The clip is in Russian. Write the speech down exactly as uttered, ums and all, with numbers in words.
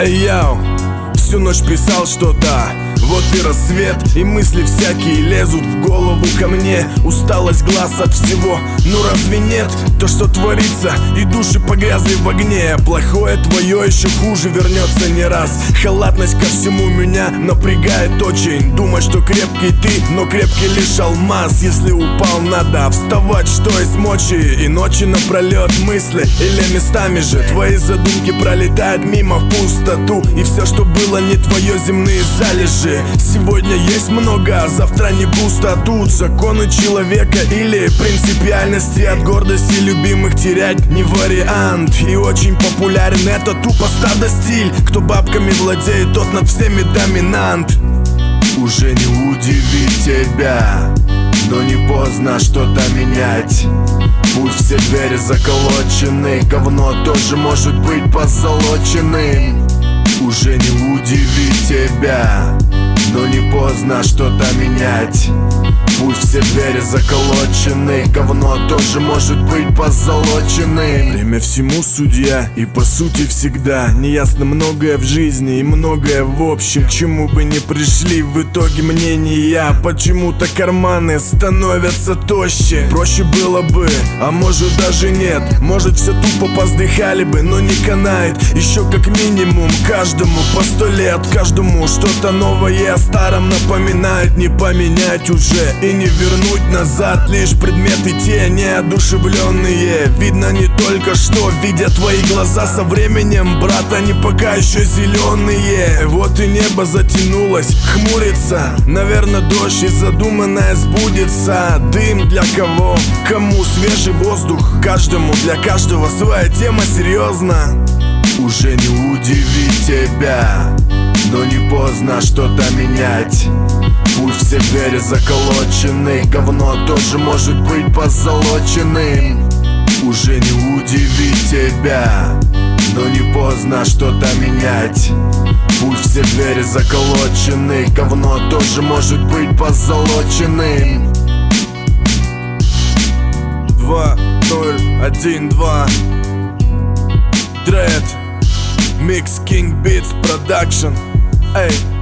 Эй, яу, всю ночь писал что-то. Вот и рассвет, и мысли всякие лезут в голову ко мне. Усталость глаз от всего, ну разве нет? То, что творится, и души погрязли в огне. Плохое твое еще хуже вернется не раз. Халатность ко всему меня напрягает очень. Думать, что крепкий ты, но крепкий лишь алмаз. Если упал, надо вставать, что из мочи. И ночи напролет мысли, или местами же твои задумки пролетают мимо в пустоту. И все, что было не твое, земные залежи. Сегодня есть много, а завтра не густо. Тут законы человека или принципиальности. От гордости любимых терять не вариант. И очень популярен это тупо стадо стиль. Кто бабками владеет, тот над всеми доминант. Уже не удивить тебя, но не поздно что-то менять. Пусть все двери заколочены, говно тоже может быть позолоченным. Уже не удивить тебя, но не поздно что-то менять. Пусть все двери заколочены, говно тоже может быть позолоченным. Время всему судья, и по сути всегда неясно многое в жизни и многое в общем. К чему бы ни пришли в итоге мнения, почему-то карманы становятся тощи. Проще было бы, а может даже нет. Может все тупо поздыхали бы, но не канает. Еще как минимум каждому по сто лет. Каждому что-то новое о старом напоминает. Не поменять уже и не вернуть назад. Лишь предметы те неодушевленные. Видно не только что, видя твои глаза со временем, брат, они пока еще зеленые. Вот и небо затянулось, хмурится. Наверное, дождь и задуманное сбудется. Дым для кого? Кому свежий воздух? Каждому, для каждого своя тема, серьезно. Уже не удивить тебя, но не поздно что-то менять. Пусть все двери заколочены, говно тоже может быть позолоченным. Уже не удивить тебя, но не поздно что-то менять. Пусть все двери заколочены, говно тоже может быть позолоченным. Два, ноль, один, два. Dread Mix King Beats Production. Эй.